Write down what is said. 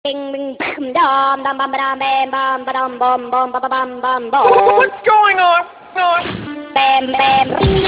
Bing bing dum dum bum dum bam bum bum bum bum bum bum bum bum. What's going on? Bam bam.